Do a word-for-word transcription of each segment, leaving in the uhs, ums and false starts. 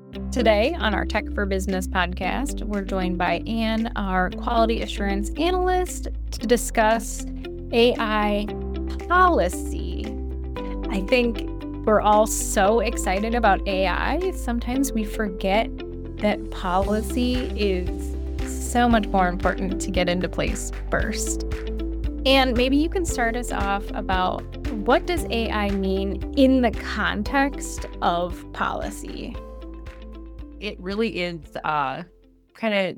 Today on our Tech for Business podcast, we're joined by Anne, our quality assurance analyst, to discuss A I policy. I think we're all so excited about A I. Sometimes we forget that policy is so much more important to get into place first. And maybe you can start us off about what does A I mean in the context of policy? It really is uh, kind of,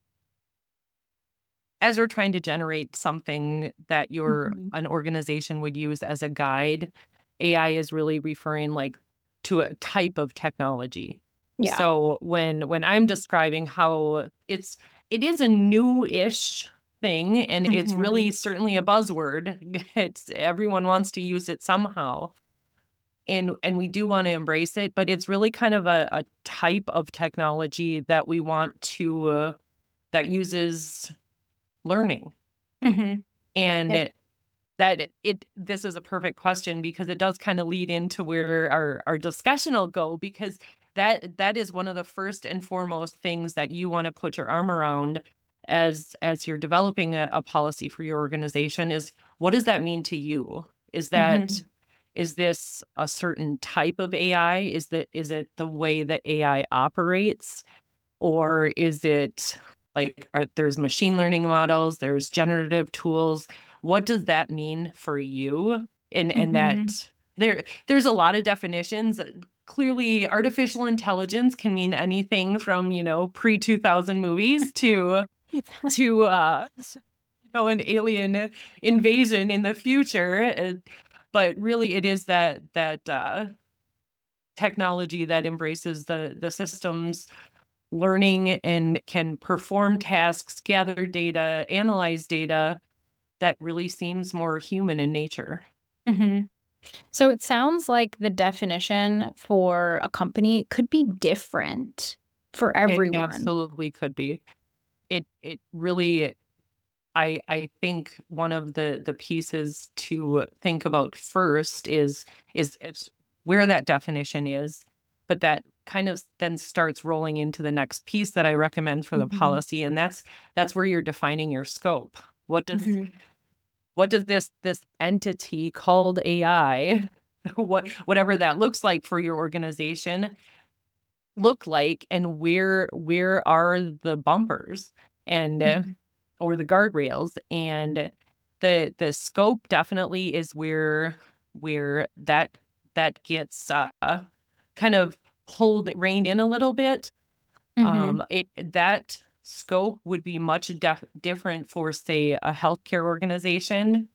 as we're trying to generate something that your Mhm. an organization would use as a guide, A I is really referring like to a type of technology. Yeah. So when when I'm describing how it's it is a new-ish thing, and it's Mhm. really certainly a buzzword. It's everyone wants to use it somehow. And and we do want to embrace it, but it's really kind of a, a type of technology that we want to uh, that uses learning. Mhm. And Yep. it, that it, it this is a perfect question because it does kind of lead into where our our discussion will go, because that that is one of the first and foremost things that you want to put your arm around as as you're developing a, a policy for your organization is, what does that mean to you? Is that Mhm. is this a certain type of A I? Is that is it the way that A I operates? Or is it like, are, there's machine learning models, there's generative tools. What does that mean for you? And and Mhm. that there there's a lot of definitions. Clearly, artificial intelligence can mean anything from, you know, pre two thousand movies to to uh you know, an alien invasion in the future. Uh, But really it is that that uh technology that embraces the the systems learning and can perform tasks, gather data, analyze data, that really seems more human in nature. Mhm. So it sounds like the definition for a company could be different for It everyone. absolutely could be. It it really I I think one of the the pieces to think about first is is is where that definition is, but that kind of then starts rolling into the next piece that I recommend for the Mhm. policy, and that's that's where you're defining your scope. What does Mhm. what does this this entity called A I, what whatever that looks like for your organization, look like, and where where are the bumpers and uh, Mhm. or the guardrails? And the the scope definitely is where where that that gets uh, kind of pulled reined in a little bit. Mhm. Um, it that scope would be much def- different for, say, a healthcare organization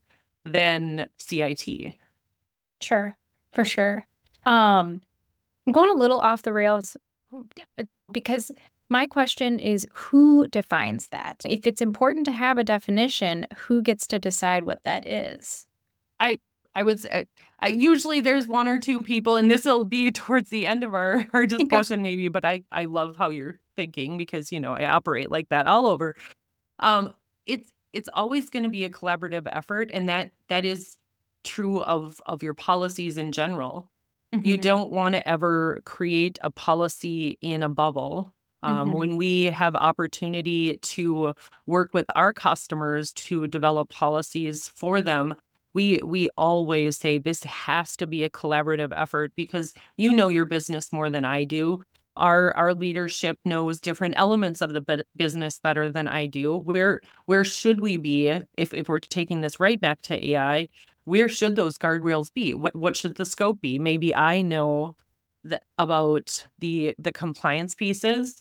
than C I T. Sure. For sure. Um, I'm going a little off the rails uh, because my question is who defines that? If it's important to have a definition, who gets to decide what that is? I I would say, I usually there's one or two people, and this will be towards the end of our our Okay. discussion maybe, but I I love how you're thinking because, you know, I operate like that all over. Um, it's it's always going to be a collaborative effort, and that that is true of of your policies in general. You Mhm. don't want to ever create a policy in a bubble. Um, Mhm. when we have opportunity to work with our customers to develop policies for them, we we always say this has to be a collaborative effort, because you know your business more than I do. Our our leadership knows different elements of the bu- business better than I do. Where where should we be if if we're taking this right back to A I? Where should those guardrails be? What what should the scope be? Maybe I know that about the the compliance pieces,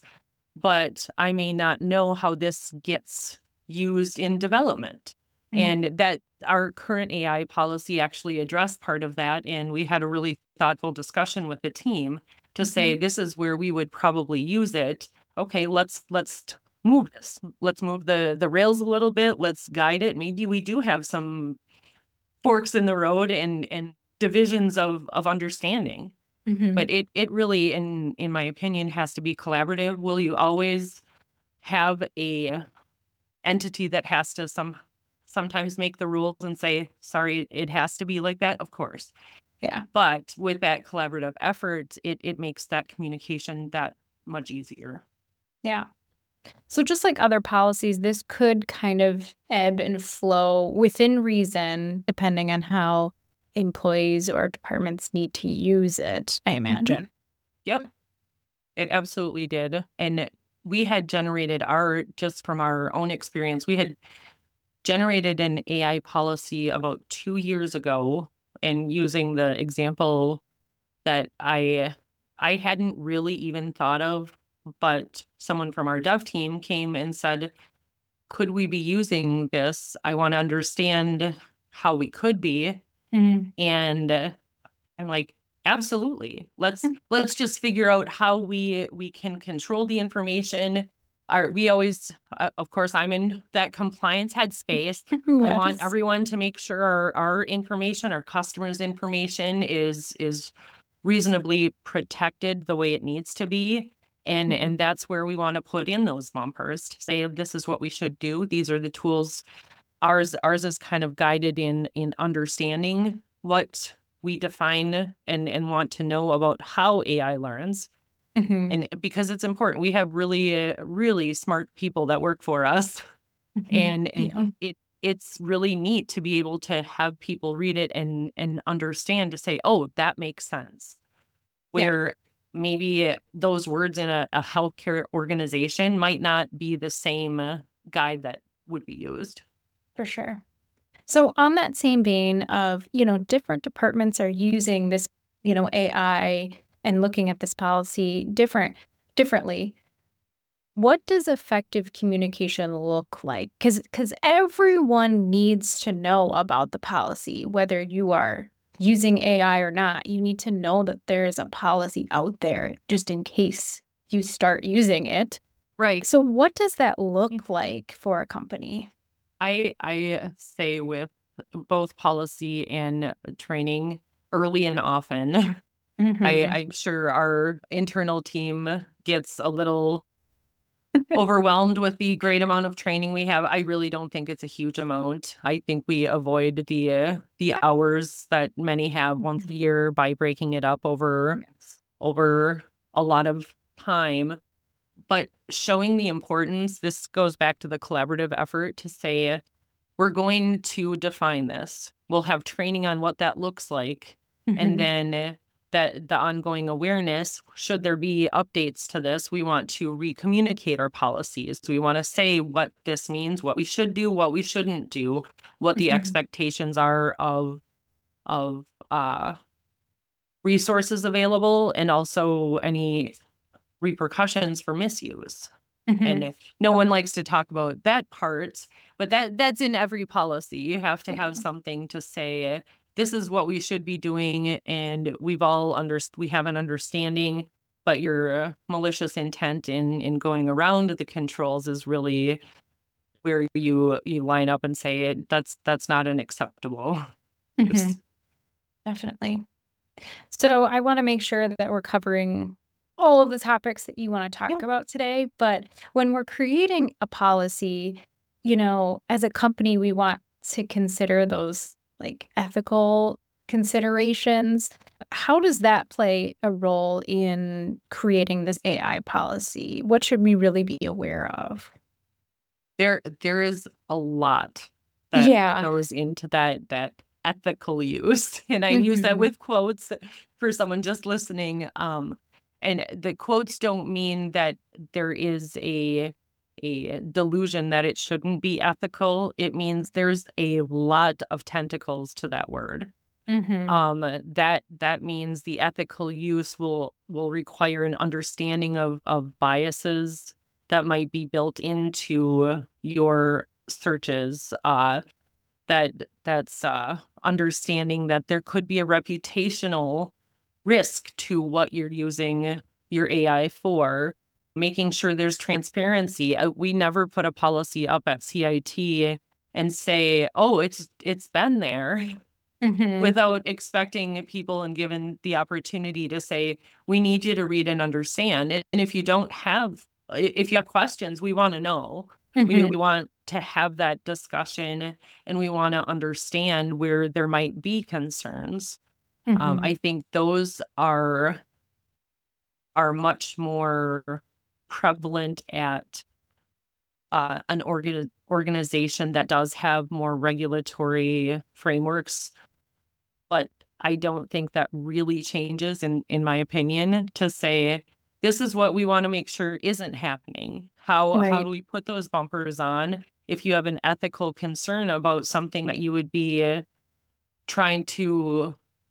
but I may not know how this gets used in development. Mhm. And that our current A I policy actually addressed part of that. And we had a really thoughtful discussion with the team to say, Mhm. this is where we would probably use it. Okay, let's let's t- move this. Let's move the the rails a little bit. Let's guide it. Maybe we do have some forks in the road and and divisions of of understanding. Mhm. But it it really, in in my opinion, has to be collaborative. Will you always have a entity that has to some sometimes make the rules and say, sorry, it has to be like that? Of course. Yeah. But with that collaborative effort, it it makes that communication that much easier. Yeah. So just like other policies, this could kind of ebb and flow within reason, depending on how employees or departments need to use it, I imagine. Yep, it absolutely did. And we had generated our, just from our own experience, we had generated an A I policy about two years ago, and using the example that I I hadn't really even thought of, but someone from our dev team came and said, could we be using this? I want to understand how we could be. Mhm. And uh, I'm like, absolutely. Let's let's just figure out how we we can control the information. Our, we always, uh, of course, I'm in that compliance headspace. I want Yes. everyone to make sure our, our information, our customers' information is is reasonably protected the way it needs to be. And Mhm. and that's where we want to put in those bumpers to say this is what we should do. These are the tools. Ours ours is kind of guided in in understanding what we define and and want to know about how A I learns. Mhm. And because it's important, we have really uh, really smart people that work for us, and, and Yeah. it it's really neat to be able to have people read it and and understand to say, oh, that makes sense. Yeah, Where maybe those words in a, a healthcare organization might not be the same uh, guide that would be used. for sure. So on that same vein of, you know, different departments are using this, you know, A I and looking at this policy different differently. What does effective communication look like? Because because everyone needs to know about the policy, whether you are using A I or not. You need to know that there is a policy out there just in case you start using it. Right. So what does that look like for a company? I I say with both policy and training early and often. I, Mhm. I'm sure our internal team gets a little overwhelmed with the great amount of training we have. I really don't think it's a huge amount. I think we avoid the uh, the hours that many have once a year by breaking it up over Yes. over a lot of time. But showing the importance, this goes back to the collaborative effort to say, we're going to define this. We'll have training on what that looks like. And Mhm. then uh, that the ongoing awareness, should there be updates to this, we want to re-communicate our policies. We want to say what this means, what we should do, what we shouldn't do, what the Mhm. expectations are of of uh, resources available, and also any repercussions for misuse. And Mhm. if no one likes to talk about that part, but that that's in every policy. You have to have Yeah. something to say, this is what we should be doing, and we've all under we have an understanding, but your uh, malicious intent in in going around the controls is really where you you line up and say that's that's not an acceptable use. Mhm. Definitely. So I want to make sure that we're covering all of the topics that you want to talk Yeah. about today. But when we're creating a policy, you know, as a company, we want to consider those like ethical considerations. How does that play a role in creating this A I policy? What should we really be aware of? There there is a lot that Yeah. goes into that that ethical use, and I use that Mhm. with quotes for someone just listening, um, and the quotes don't mean that there is a a delusion that it shouldn't be ethical. It means there's a lot of tentacles to that word. Mhm. Um, that that means the ethical use will will require an understanding of of biases that might be built into your searches. Uh, that that's uh, understanding that there could be a reputational risk to what you're using your A I for. Making sure there's transparency. Uh, we never put a policy up at C I T and say, "Oh, it's it's been there." Mhm. Without expecting people and given the opportunity to say, we need you to read and understand. And if you don't have, if you have questions, we want to know. We, we Mhm. want to have that discussion, and we want to understand where there might be concerns. Um, Mhm. I think those are are much more prevalent at uh, an organ- organization that does have more regulatory frameworks. But I don't think that really changes, in, in my opinion, to say, this is what we want to make sure isn't happening. How, how Right. do we put those bumpers on if you have an ethical concern about something that you would be trying to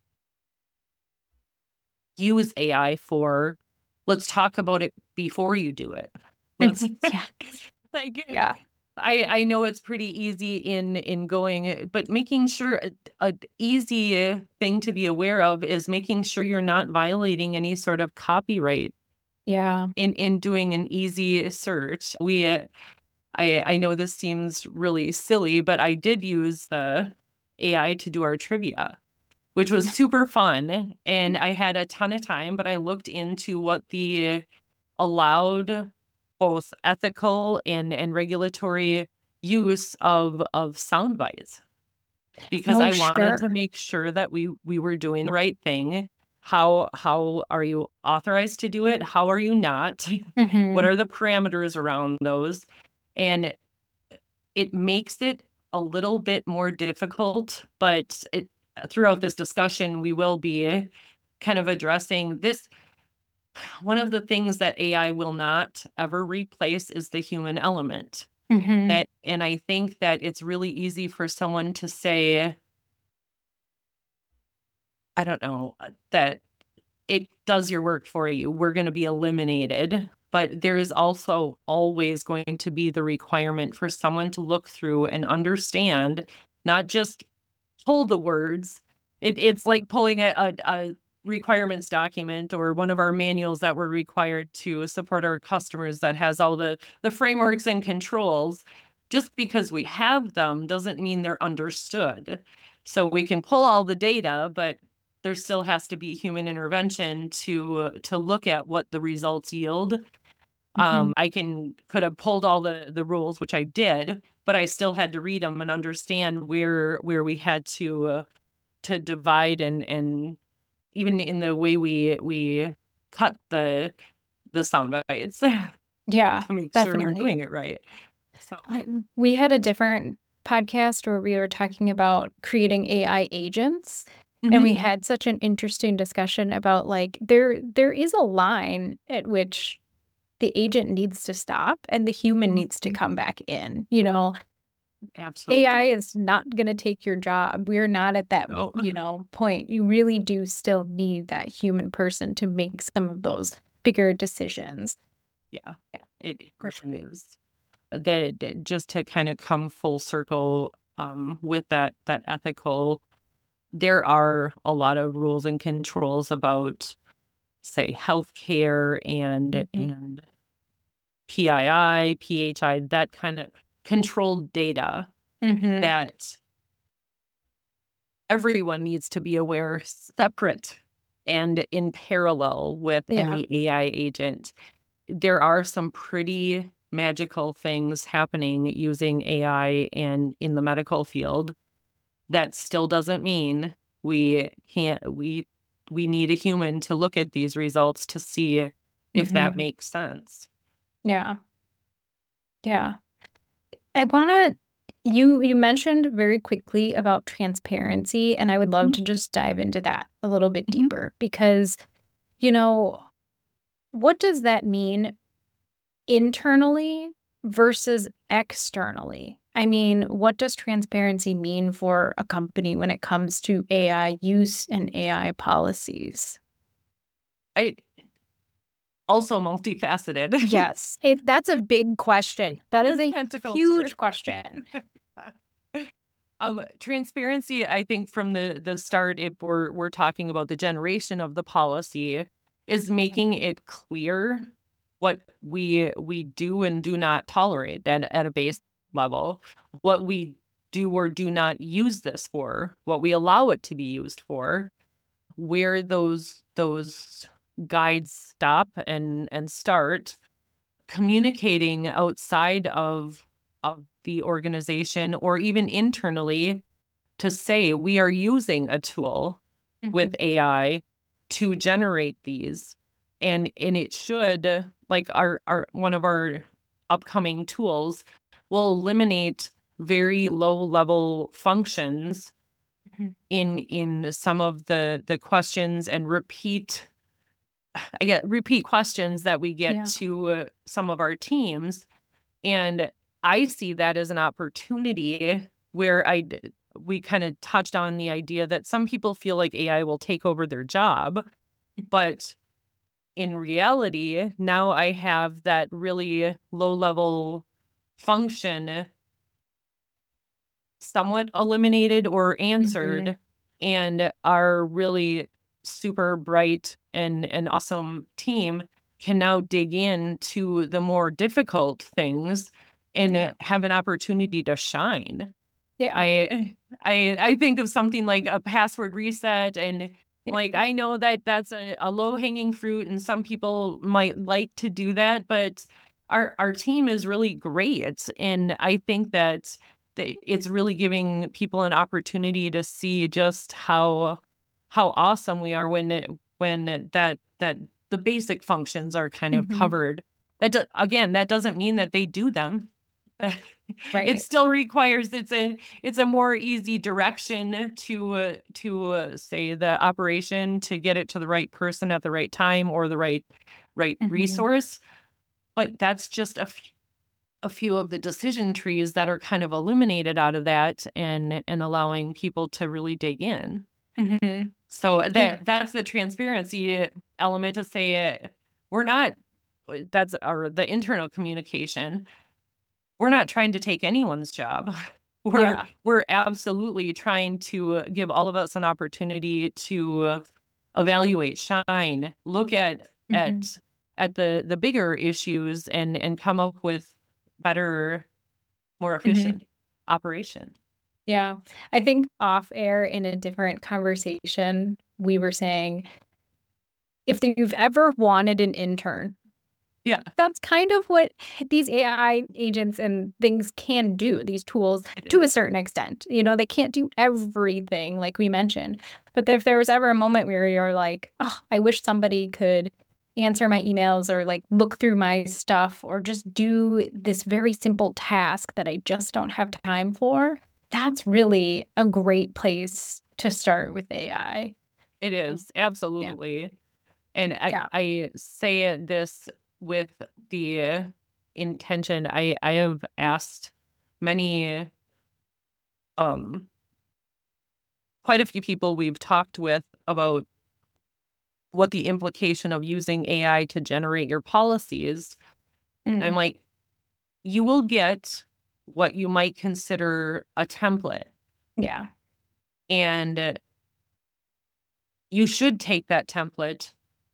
use A I for? Let's talk about it before you do it. Let's Yeah. like Yeah. I I know it's pretty easy in in going, but making sure a, a easy thing to be aware of is making sure you're not violating any sort of copyright Yeah. in in doing an easy search. We uh, I I know this seems really silly, but I did use the A I to do our trivia, which was super fun. And I had a ton of time, but I looked into what the allowed both ethical and, and regulatory use of, of sound bites, because No, I wanted to sure. make sure that we, we were doing the right thing. How, how are you authorized to do it? How are you not? What Hmm. are the parameters around those? And it makes it a little bit more difficult, but it, throughout this discussion, we will be kind of addressing this. One of the things that A I will not ever replace is the human element. Hmm. That, and I think that it's really easy for someone to say, I don't know, uh, that it does your work for you. We're going to be eliminated. But there is also always going to be the requirement for someone to look through and understand, not just pull the words. It, it's like pulling a, a, a requirements document or one of our manuals that we're required to support our customers that has all the, the frameworks and controls. Just because we have them doesn't mean they're understood. So we can pull all the data, but there still has to be human intervention to to look at what the results yield. Hmm. Um, I can could have pulled all the the rules, which I did, but I still had to read them and understand where where we had to uh, to divide and and even in the way we we cut the the sound bites to Yeah, make sure we're definitely. doing it right. So I- We had a different podcast where we were talking about creating A I agents, and mhm, we had such an interesting discussion about like there there is a line at which the agent needs to stop and the human mhm, needs to come back in. You know, A I absolutely. is not going to take your job. We're not at that, No. you know, point. You really do still need that human person to make some of those bigger decisions. Yeah, it For sure. really is. That that just to kind of come full circle um, with that that ethical, there are a lot of rules and controls about, say, healthcare and Mhm. and P I I, P H I, that kind of controlled data Mhm. that everyone needs to be aware separate and in parallel with Yeah. any A I agent. There are some pretty magical things happening using A I and in the medical field. That still doesn't mean we can't we we need a human to look at these results to see if that Mhm. makes sense. Yeah. Yeah. I want to you you mentioned very quickly about transparency, and I would love Mhm, to just dive into that a little bit mhm. deeper because, you know, what does that mean internally versus externally? I mean, what does transparency mean for a company when it comes to A I use and A I policies? I also multifaceted. Yes, it, that's a big question. That is There's a tentacles for huge question. um transparency. I think from the the start, if we're we're talking about the generation of the policy, is making it clear what we we do and do not tolerate at, at a base level, what we do or do not use this for, what we allow it to be used for, where those those guides stop and and start, communicating outside of of the organization or even internally to say we are using a tool with Mhm. A I to generate these. and and it should, uh, like our our one of our upcoming tools will eliminate very low level functions Mhm. in in some of the the questions and repeat I get repeat questions that we get Yeah. to uh, some of our teams. And I see that as an opportunity where I d- we kind of touched on the idea that some people feel like A I will take over their job, but in reality, now I have that really low level function somewhat eliminated or Mhm. answered, and our really super bright and and awesome team can now dig into the more difficult things and uh, have an opportunity to shine. Yeah. I I I think of something like a password reset, and Yeah. like I know that that's a, a low hanging fruit and some people might like to do that, but our our team is really great, and I think that that it's really giving people an opportunity to see just how how awesome we are when it, when it- that that the basic functions are kind of Mhm. covered. That do, again, that doesn't mean that they do them. It Right. still requires it's a it's a more easy direction to uh, to uh, say the operation to get it to the right person at the right time or the right right Mhm. resource. But that's just a f- a few of the decision trees that are kind of eliminated out of that, and and allowing people to really dig in. Mhm. So Yeah. that that's the transparency element to say uh, we're not that's our the internal communication. We're not trying to take anyone's job. We're Yeah. we're absolutely trying to give all of us an opportunity to uh, evaluate, shine, look at Mhm. at at the the bigger issues and and come up with better, more Mhm. efficient operation. Yeah. I think off air in a different conversation, we were saying if you've ever wanted an intern, Yeah, that's kind of what these A I agents and things can do, these tools it to a is. certain extent. You know, they can't do everything like we mentioned. But if there was ever a moment where you're like, oh, I wish somebody could answer my emails or like look through my stuff or just do this very simple task that I just don't have time for, that's really a great place to start with A I. It is Yeah. absolutely. And I Yeah. I say this with the intention. I I have asked many um quite a few people we've talked with about what the implication of using A I to generate your policies. I'm Mm. like, you will get what you might consider a template, Yeah. and uh, you should take that template,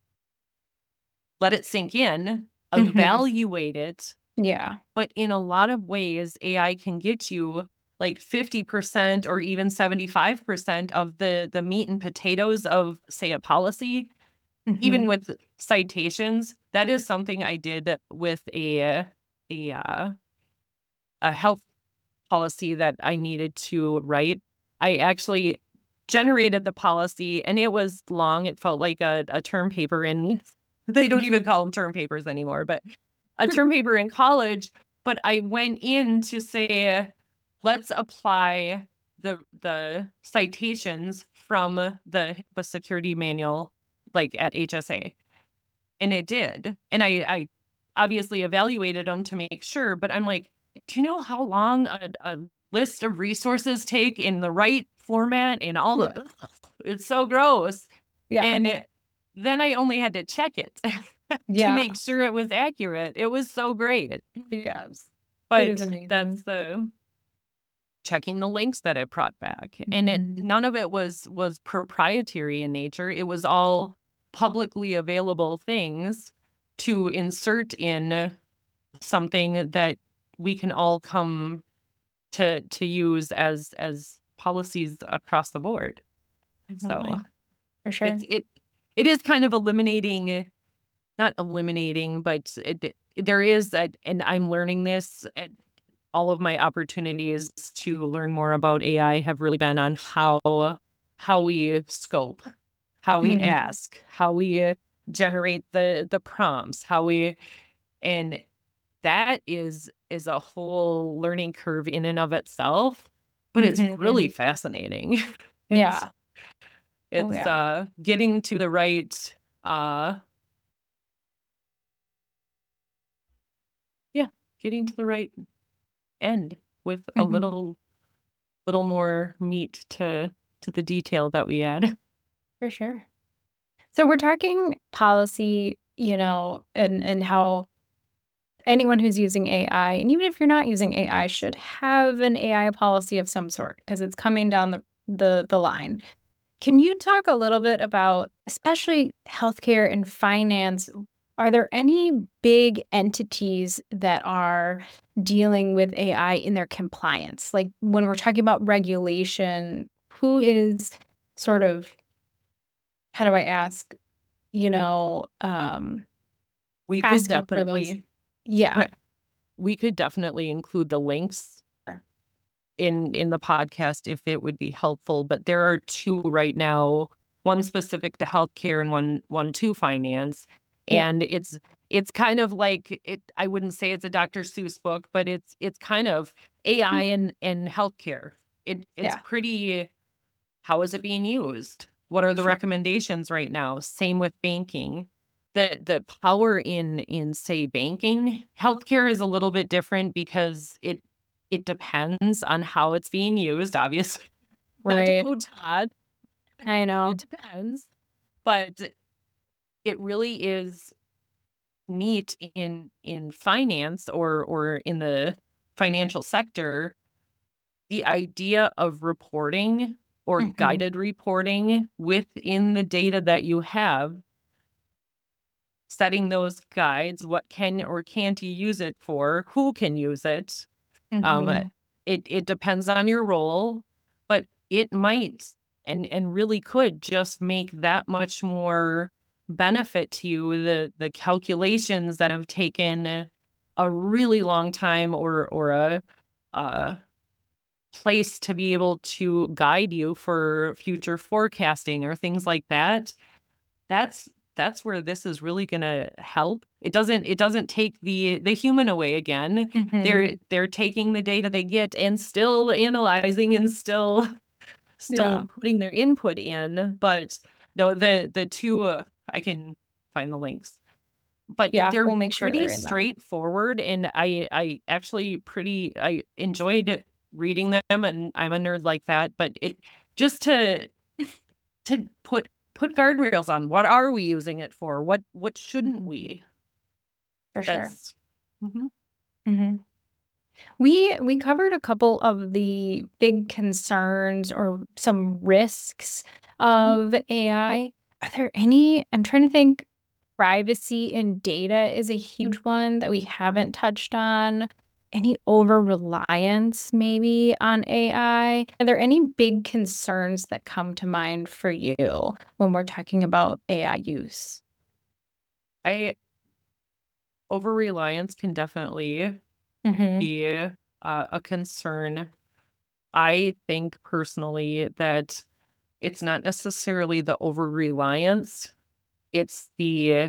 let it sink in, Mhm. evaluate it. Yeah. But in a lot of ways, A I can get you like fifty percent or even seventy-five percent of the the meat and potatoes of, say, a policy. Even Mhm. with citations, that is something I did with a a uh, a health policy that I needed to write. I actually generated the policy, and it was long. It felt like a, a term paper in they don't even call them term papers anymore, but a term paper in college. But I went in to say, let's apply the the citations from the HIPAA security manual, like at H S A. And it did. And I I obviously evaluated them to make sure, but I'm like, "Do you know how long a a list of resources take in the right format and all Yeah. the it's so gross." Yeah. And it then I only had to check it to Yeah. make sure it was accurate. It was so great. Yes. It is But that's amazing. the checking the links that it brought back, and it Mhm. none of it was was proprietary in nature. It was all publicly available things to insert in something that we can all come to to use as as policies across the board. So Definitely. For sure. it's it it is kind of eliminating, not eliminating, but it, there is that, and I'm learning this. All of my opportunities to learn more about A I have really been on how how we scope, how we Mhm. ask, how we generate the the prompts, how we and that is is a whole learning curve in and of itself, but it's really Mhm. fascinating. It's Yeah. Oh, it's yeah. uh getting to the right uh yeah, getting to the right end with a Mhm. little little more meat to to the detail that we add. For sure. So we're talking policy, you know, and and how anyone who's using A I, and even if you're not using A I, should have an A I policy of some sort because it's coming down the the the line. Can you talk a little bit about, especially healthcare and finance, are there any big entities that are dealing with A I in their compliance? Like when we're talking about regulation, who is sort of, how do I ask, you know, um, We could asking for those? definitely Yeah. we could definitely include the links in in the podcast if it would be helpful, but there are two right now, one specific to healthcare and one one to finance. Yeah. And it's it's kind of like it I wouldn't say it's a Doctor Seuss book, but it's it's kind of A I and and healthcare. It it's Yeah. pretty how is it being used? What are the Sure. recommendations right now? Same with banking. The the power in in say banking, healthcare is a little bit different because it it depends on how it's being used, obviously. Not to Right. quote Todd, I it know. depends. But it really is neat in in finance or or in the financial sector, the idea of reporting or Mhm. guided reporting within the data that you have, setting those guides, what can or can't you use it for, who can use it. Um, Mhm. it it depends on your role, but it might and and really could just make that much more benefit to you. The the calculations that have taken a really long time or or a uh place to be able to guide you for future forecasting or things like that, that's that's where this is really gonna help. It doesn't it doesn't take the the human away again. They're Mhm. they're taking the data they get and still analyzing and still Yeah. still putting their input in. But no, the the two uh, I can find the links. But Yeah, they're we'll make sure pretty they're in them. straightforward, and I I actually pretty I enjoyed reading them, and I'm a nerd like that, but it just to to put put guardrails on what are we using it for? What what shouldn't Mhm. we? For sure. That's mhm. Mhm. We we covered a couple of the big concerns or some risks Mhm. of A I. Are there any? I'm trying to think. Privacy and data is a huge one that we haven't touched on. Any over reliance maybe on A I? Are there any big concerns that come to mind for you when we're talking about A I use? I over reliance can definitely Hmm. be uh, a concern. I think personally that it's not necessarily the over reliance, it's the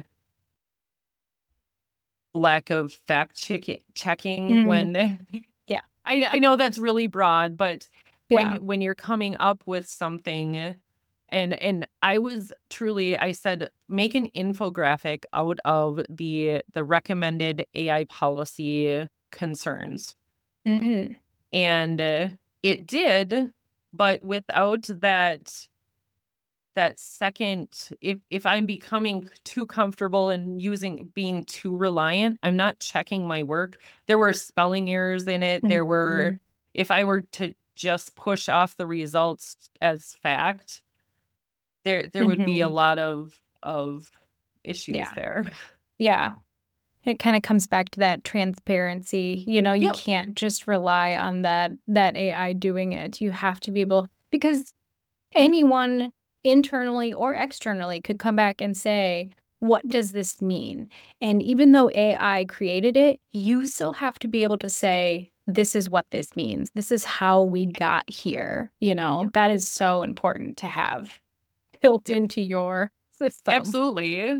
lack of fact checking checking Mm, when yeah, I I know that's really broad, but when yeah. when you're coming up with something and and I was truly I said make an infographic out of the the recommended A I policy concerns. Hmm. And uh, it did, but without that that second if if I'm becoming too comfortable and using being too reliant, I'm not checking my work. There were spelling errors in it. There were Hmm. if I were to just push off the results as fact, there there would be a Hmm. lot of of issues Yeah, there. yeah. It kinda comes back to that transparency, you know, you Yep. can't just rely on that that A I doing it. You have to be able, because anyone internally or externally could come back and say, "What does this mean?" And even though A I created it, you still have to be able to say, "This is what this means. This is how we got here." You know, Yep. that is so important to have built Yep. into your system. Absolutely.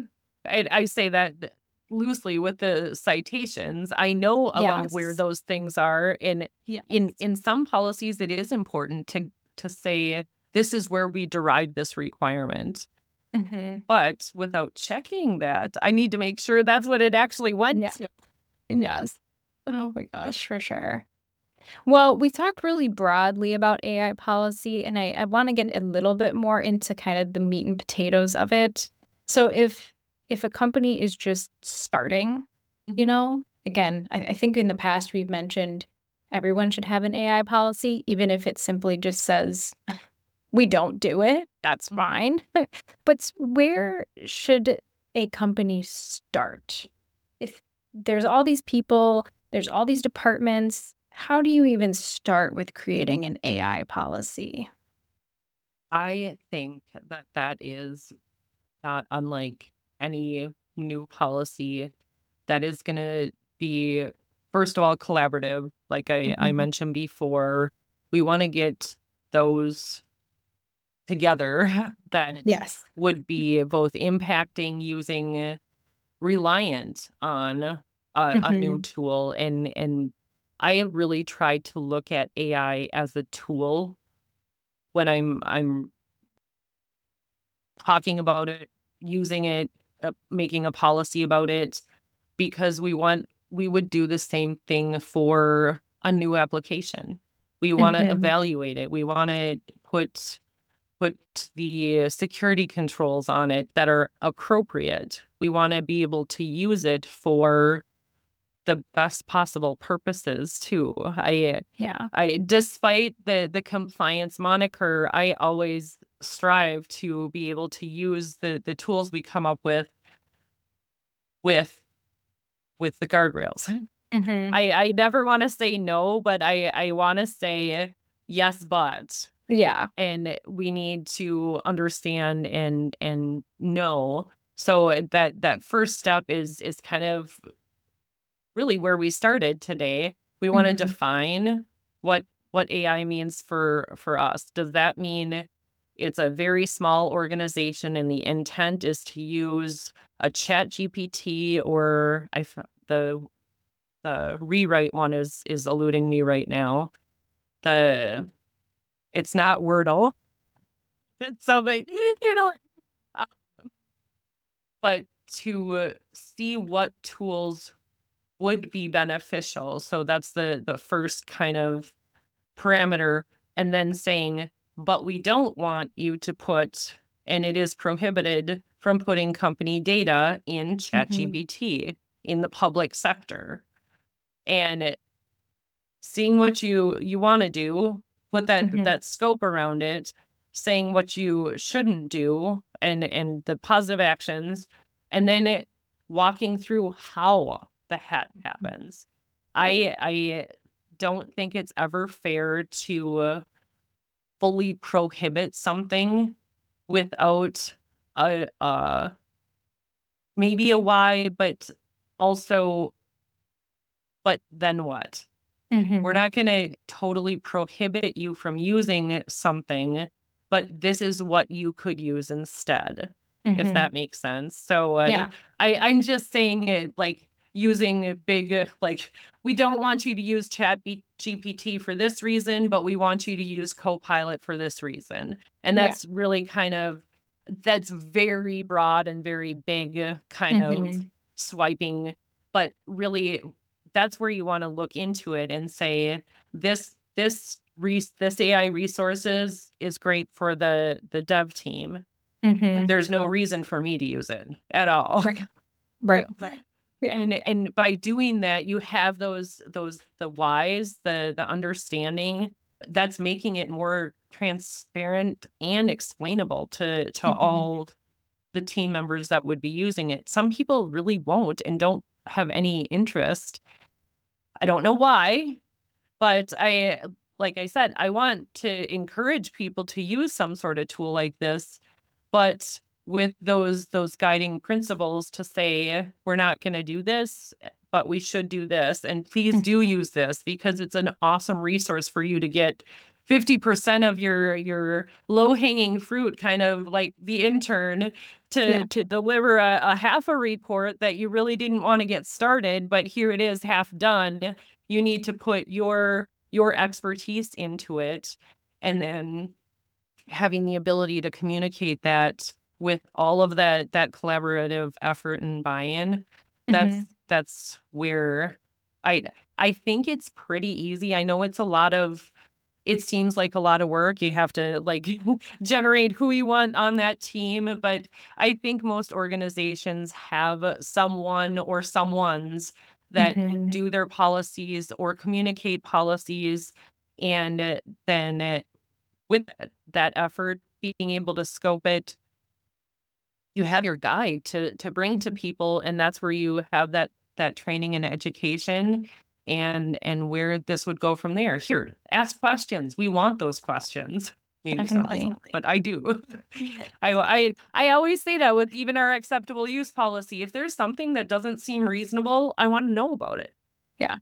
I, I say that loosely with the citations. I know about where Yes. those things are. And Yeah. in in some policies, it is important to to say this is where we derived this requirement. hmm But without checking that, I need to make sure that's what it actually went Yeah. to. Yes. Oh my gosh. For sure. Well, we talked really broadly about A I policy, and I, I want to get a little bit more into kind of the meat and potatoes of it. So if if a company is just starting, you know, again, I, I think in the past we've mentioned everyone should have an A I policy, even if it simply just says we don't do it, that's fine. But s- where should a company start? If there's all these people, there's all these departments, how do you even start with creating an A I policy? I think that that is not unlike any new policy that is going to be, first of all, collaborative. Like I, I Mhm. mentioned before, we want to get those together that Yes. would be both impacting, using, reliant on a, a new Mhm. tool. And, and I really try to look at A I as a tool when I'm, I'm talking about it, using it, uh, making a policy about it, because we want we would do the same thing for a new application. We want to Mhm. evaluate it. We want to put put the security controls on it that are appropriate. We want to be able to use it for the best possible purposes too. I Yeah. I despite the the compliance moniker, I always strive to be able to use the the tools we come up with with with the guardrails. Mhm. I I never want to say no, but I I want to say yes, but Yeah. and we need to understand and and know. So that that first step is is kind of really where we started today. We want to Mhm. define what what A I means for for us. Does that mean it's a very small organization and the intent is to use a chat G P T, or I f- the the rewrite one is is eluding me right now. The It's not Wordle. It's something, you know, uh, but to uh, see what tools would be beneficial. So that's the the first kind of parameter, and then saying, but we don't want you to put, and it is prohibited from putting company data in Mhm. ChatGPT in the public sector. And seeing what you you want to do, put that Mhm. that scope around it, saying what you shouldn't do, and and the positive actions, and then it walking through how the heck happens. I I don't think it's ever fair to uh, fully prohibit something without a uh maybe a why, but also, but then what? We're Mhm. not going to totally prohibit you from using something, but this is what you could use instead, if Mhm. that makes sense. So uh, Yeah. I, I'm just saying it like using a big, uh, like, we don't want you to use Chat B- G P T for this reason, but we want you to use Copilot for this reason. And Yeah. that's really kind of, that's very broad and very big, uh, kind of Mhm. swiping, but really that's where you want to look into it and say this this res- this A I resources is great for the the dev team. Mhm. There's no reason for me to use it at all. Right. Right. And and by doing that, you have those those the whys, the the understanding that's making it more transparent and explainable to to Mhm. all the team members that would be using it. Some people really won't and don't have any interest. I don't know why, but I like I said, I want to encourage people to use some sort of tool like this, but with those those guiding principles to say we're not going to do this, but we should do this, and please Mhm. do use this because it's an awesome resource for you to get fifty percent of your your low-hanging fruit, kind of like the intern, to Yeah. to deliver a, a half a report that you really didn't want to get started, but here it is half done. You need to put your your expertise into it, and then having the ability to communicate that with all of that that collaborative effort and buy-in. That's hmm that's where I I think it's pretty easy. I know it's a lot of it seems like a lot of work. You have to like generate who you want on that team. But I think most organizations have someone or someones that hmm do their policies or communicate policies. And uh, then uh, with that, that effort, being able to scope it, you have your guide to to bring to people, and that's where you have that that training and education, and and where this would go from there. Here, ask questions. We want those questions. Maybe some, Definitely. but I do. I I I always say that with even our acceptable use policy. If there's something that doesn't seem reasonable, I want to know about it. Yeah.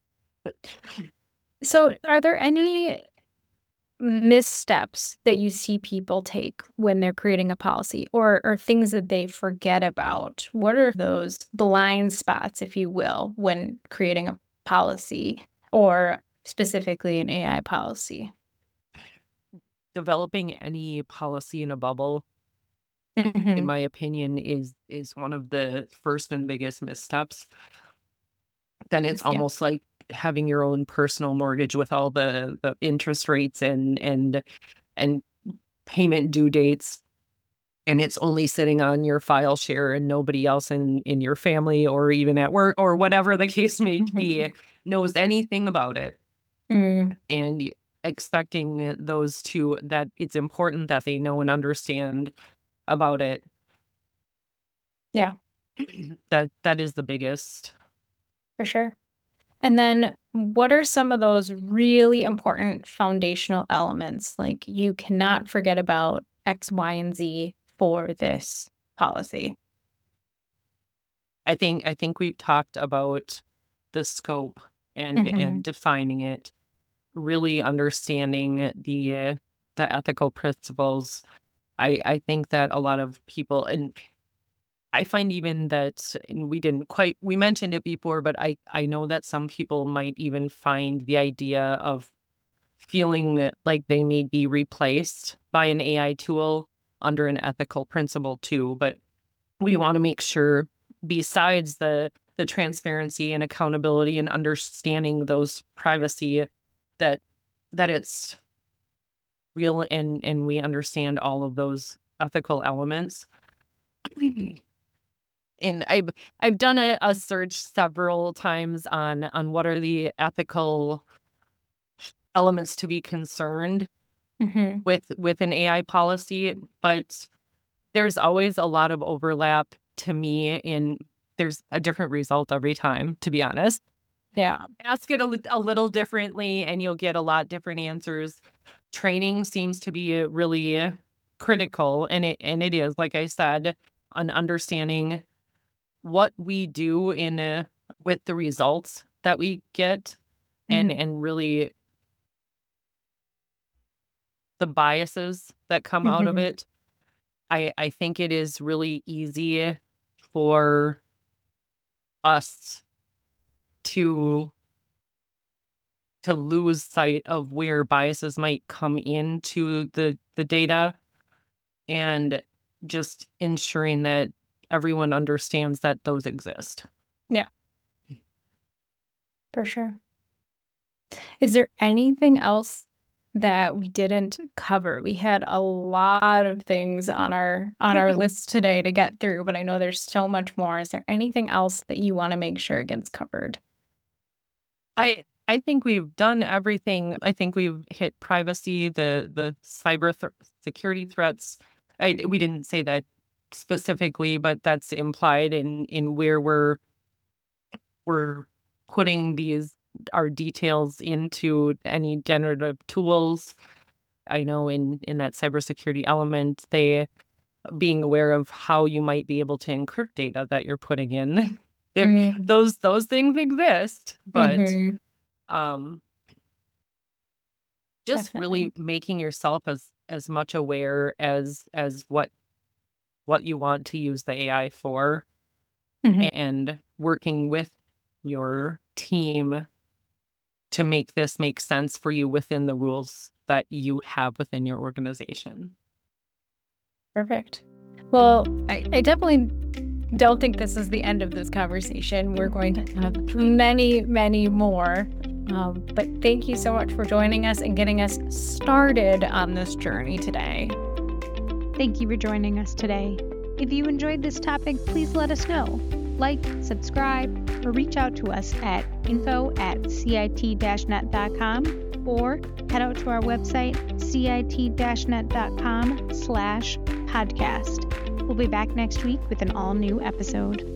So, are there any missteps that you see people take when they're creating a policy, or or things that they forget about? What are those blind spots, if you will, when creating a policy or specifically an A I policy? Developing any policy in a bubble, in hmm my opinion, is is one of the first and biggest missteps. Then it's Yeah. almost like having your own personal mortgage with all the the interest rates and and and payment due dates, and it's only sitting on your file share and nobody else in in your family or even at work or whatever the case may be knows anything about it. Mm, And y- expecting those two that it's important that they know and understand about it. yeah, That that is the biggest. for sure. And then what are some of those really important foundational elements? Like you cannot forget about X, Y, and Z for this policy. I think I think we've talked about the scope and hmm and defining it, really understanding the uh, the ethical principles. I I think that a lot of people, and I find even that, and we didn't quite we mentioned it before, but I I know that some people might even find the idea of feeling that like they may be replaced by an A I tool under an ethical principle too. But we want to make sure, besides the the transparency and accountability and understanding those privacy, that that it's real, and and we understand all of those ethical elements. And I've I've done a, a search several times on on what are the ethical elements to be concerned hmm with with an A I policy, but there's always a lot of overlap to me in there's a different result every time, to be honest. Yeah. Ask it a, lit- a little differently and you'll get a lot different answers. Training seems to be uh, really uh, critical, and it and it is, like I said, on understanding what we do in uh, with the results that we get, and hmm and really the biases that come out of hmm it. I I think it is really easy for us to to lose sight of where biases might come into the the data, and just ensuring that everyone understands that those exist. Yeah, for sure. Is there anything else that we didn't cover? We had a lot of things on our on our list today to get through, but I know there's so much more. Is there anything else that you want to make sure gets covered? I I think we've done everything. I think we've hit privacy, the the cyber th- security threats. I, we didn't say that specifically, but that's implied in in where we're we're putting these our details into any generative tools. I know in in that cybersecurity element, they being aware of how you might be able to encrypt data that you're putting in. There, Mm, those those things exist, but mhm, um, just definitely. really making yourself as as much aware as as what what you want to use the A I for, Mhm. and working with your team to make this make sense for you within the rules that you have within your organization. Perfect. Well, I, I definitely don't think this is the end of this conversation. We're going to have many, many more. Um, but thank you so much for joining us and getting us started on this journey today. Thank you for joining us today. If you enjoyed this topic, please let us know. Like, subscribe, or reach out to us at info at cit dash net dot com or head out to our website, cit dash net dot com slash podcast. We'll be back next week with an all-new episode.